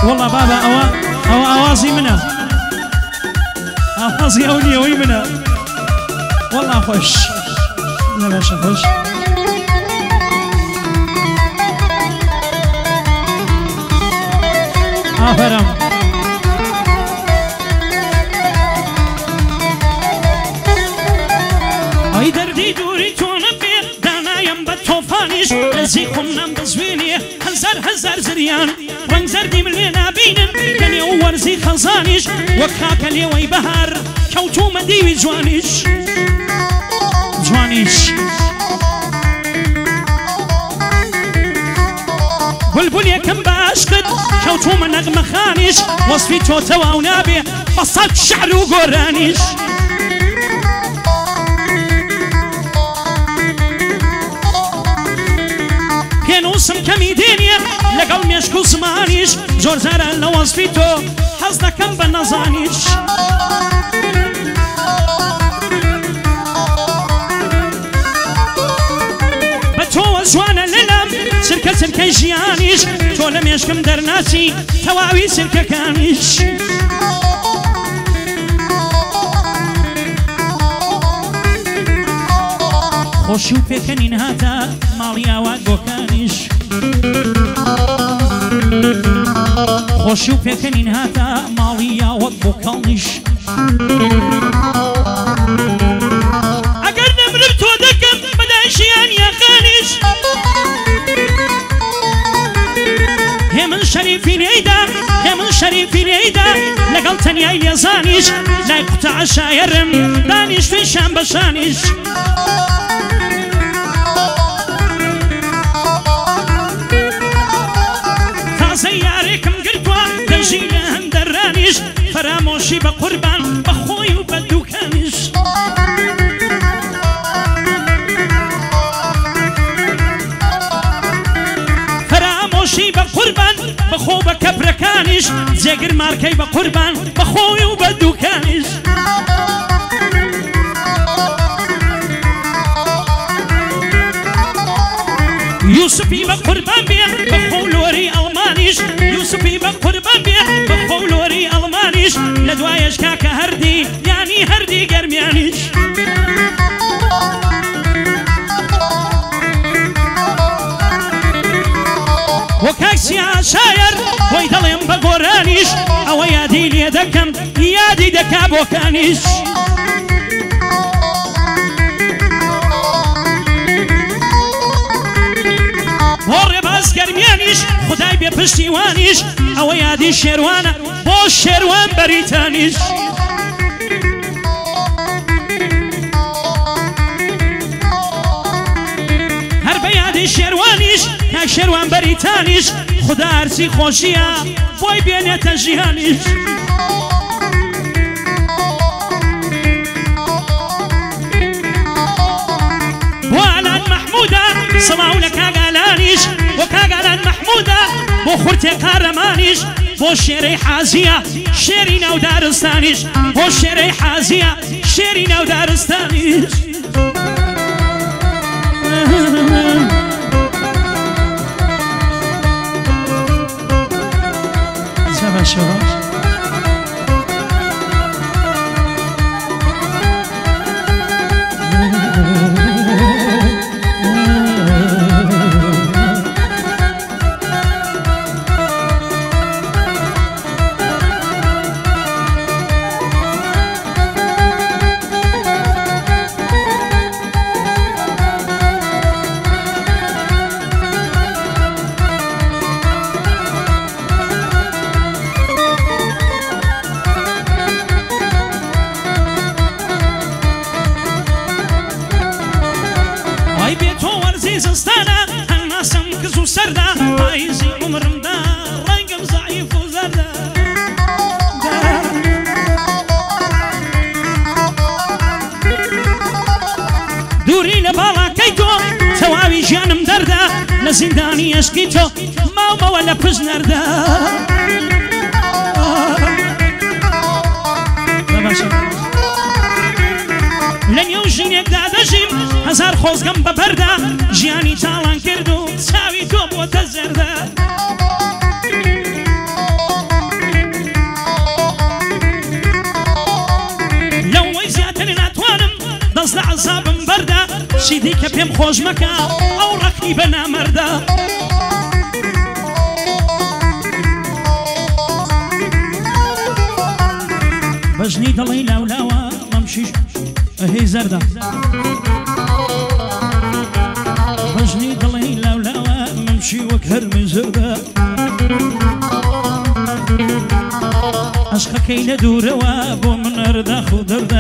والله بابا اوازي منه اوازي اولي وي منه والله خوش لا باشا خوش آفرم ای دردی دوری تو نبی دانایم با توفانیش لذی خونم بزوینی هزار زریان رنگ زردی ملی نبینن کنی او ورزی خزانیش وکا کلی وی بهار کوتو مدیوی جوانیش بلبل یکم باشقد کوتو من نغمه خانیش وصفی تو تواو نابی بصد شعر و گورانیش پێنووسم کەمی دێنیە لەگەڵ مێشک و زمانیش زۆر جارە لە وەزفی تۆ حەز دەکەم بە نەزانیش بە تۆوە جوانە لەلام چرکەی ژیانیش تۆ لە مێشکم دەرناچی تەواوی چرکەکانیش خۆشی و پێکەنین هاتە ماڵی ئاوا گۆکانیش خۆشی و پێکەنین هاتە ماڵی ئاوە گۆکانیش ئەگەر نەمرم تۆ دەکەم بەداشیان یاخانیش هێمن شەریفی لێیدا لەگەڵ تەنیای لێزانیش لای قوتە عەشایەرم دانیش فێشان بەشانیش فرامۆشی بە قوربان بە خۆی و بە دووکانیش فرامۆشی بە قوربان بەخۆ بە کەپرەکانیش جێگر مارکەی بە قوربان بە خۆی و بە دووکانیش یوسفی بە قوربان بێ بە خۆلۆری ئەڵمانیش یوسفی بە قوربان بێ بە خۆلۆری ئەڵمانیش لە دوایەش کاکە هەردی یانی هەردی گەرمیانیش وە کاکسی عەشایەر بۆی دەڵێم بە گۆرانیش ئەوە یادی لێ دەکەم یادی دەکا بۆکانیش ڕێباز گەرمیانیش خدای بێ پشتیوانیش ئەوە یادی شێروانە بۆ شێروان بەریتانیش هەر بە یادی شێروانیش تا شێروان بەریتانیش خدا هەرچی خۆشیە بۆی بێنێتە ژیانیش بۆ ئالان مەحموودە سەماو لە کاگالانیش بۆ کاگالان مەحموودە بۆ خورتێ قارەمانیش بۆ شێرەی حازیە شێری ناو دارستانیش بۆ شێرەی حازیە شێری ناو دارستانیش زندانی عشقی تو ماما ولا پزنردا لن یوژینێک دادەژیم هەزار خۆزگەم بە بەردا ژیانی تاڵان کرد و چاوی تۆ بۆتە زەردا پێم خۆش مەکە ئەو ڕەقی بە نامەردە بەژنی دڵی لاولاوە مەمشیش هەی زەردە بەژنی دڵی لاولاوە مەمشی وەک هەرمی زەردە عشقەکەی لە دوورەوە بۆ من هەرداخ و دەردە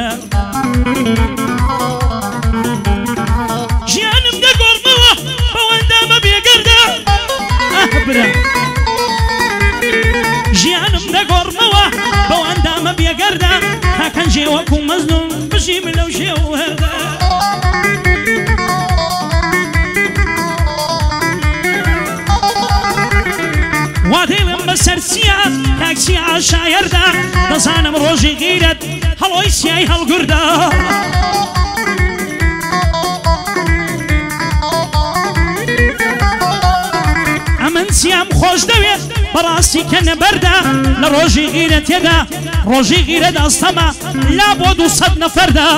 ژیانم دەگۆڕمەوە بەوەندامە بێگەردە برا ژیانم دەگۆڕمەوە بەوەندامە بێگەردە تاکەنجێ وەکو مەزنون بژیم لەو شێو هەردە وا دێڵم بەسەر چیە تاکسی عاشایەردا دەزانم ڕۆژی غیرەت هەڵۆی سیای هەڵگوردا ئەمن سیام خۆش دەوێت بەڕاستی کە نەبەردا لە ڕۆژی غیرەتێدا ڕۆژی غیرەت ئەستەمە لا بۆ 200 نەفەردا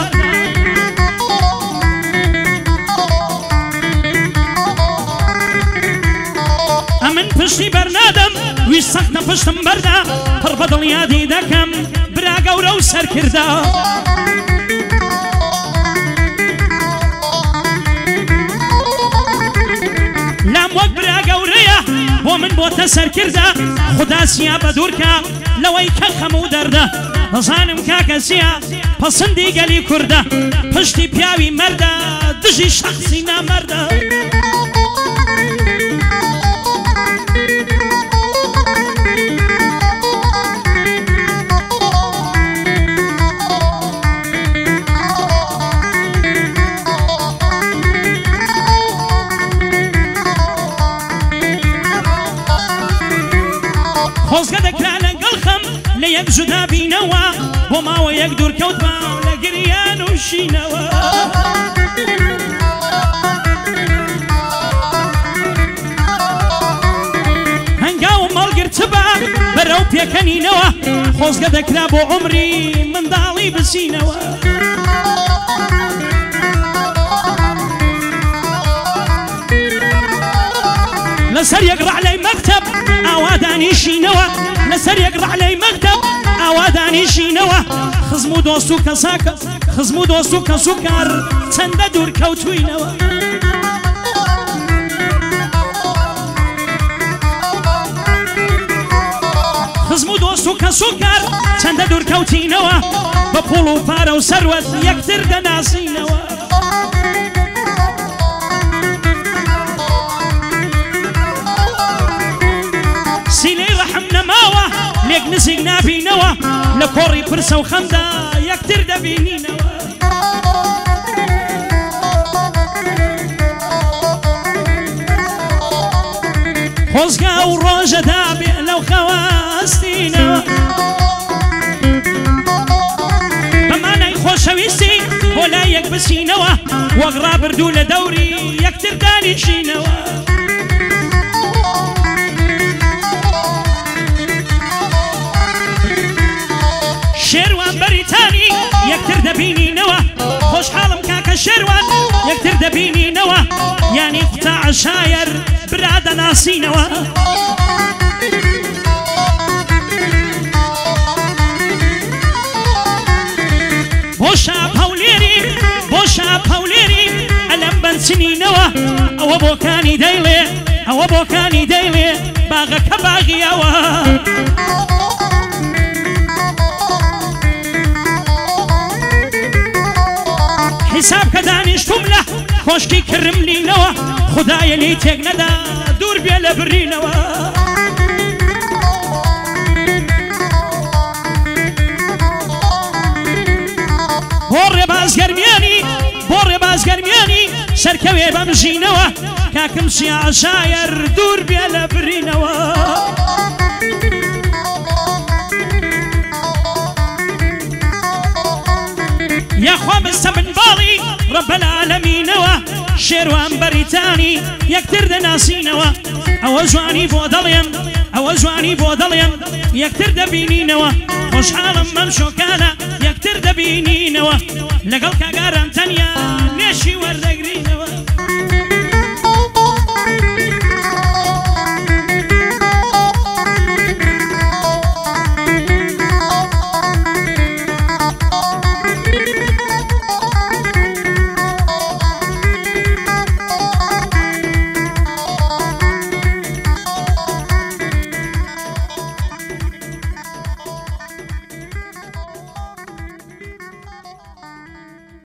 ئەمن پشتی بەرنادەم ویست سەختە پشتم بەردا پڕ بە دڵیادی دەکەم برا گەورە و سەرکردا لام وەک برا گەورەیە بۆ من بۆتە سەرکردا خودا سیا بە دوورکە لەوەی کە خەم و دەردە دەزانم کاکە سیا پەسەندی گەلی کووردە پشتی پیاوی مەردە دژی شەخسی نامەردە خۆزگە دەکرا لەگەڵ خەم لە یەک جودا بینەوە بۆ ماوە یەک دوورکەوتمە لە گریان و شینەوە هەنگاوم هەڵگرتبە بەرەو پێکەنینەوە خۆزگە دەکرا بۆ عومری منداڵی بسینەوە لەسەر یەک ڕعلەی مەکتەب ئاوادانیشینەوە لەسەر یەک ڕعلەی مەکتەب ئاوادانیشینەوە خزم و دۆست و کەساکە خزم و دۆست و کەس و کار چەندە دوور کەوتوینەوە خزم و دۆست و کەس و کار چەندە دوور کەوتینەوە بە پوڵ و پارە و سەروەت یەکتر دەناسینەوە سیلەی ڕەحم نەماوە لێک نزیک نابینەوە لە کۆڕی پرسە و خەمدا یەکتر دەبینینەوە خۆزگا و ڕۆژەدا بێ لەو خەواستینەوە بەمانای خۆشەویستی بۆ لای یەک بسینەوە وەک ڕابردوو لە دەوری یەکتر دانیشینەوە شێروان بەریتانی یەکتر دەبینینەوە خۆشحاڵم کاکە شێروان یەکتر دەبینینەوە یانی قوتا عەشایر برا دەناسینەوە بۆ شاپ هەولێری بۆ شاپ هەولێری ئەلەم بەنچنینەوە ئەوە بۆکانی دەیڵێ ئەوە بۆکانی دەیڵێ باغەکە باغیەوە حساب کە دانیشتوم لە خۆشکی کڕم لینەوە خودایە لی تێک نەدا دوور بێ لە برینەوە بۆ ڕێبازگەرمیانی بۆ ڕێبازگەرمیانی سەرکەوێ بەم ژینەوە کاکم چیا عەشایر دوور بێ لە برینەوە یاخوا بستە منباڵی ڕەب العالەمینەوە شێروان بەریتانی یەکتر دەناسینەوە ئەوە جوانی بۆ دەڵێم ئەوە جوانی بۆ دەڵێم یەکتر دەبینینەوە خۆشحاڵم مەم شۆکانە یەکتر دەبینینەوە لەگەڵ کاگاران تەنیا نێشی وەردەگرێ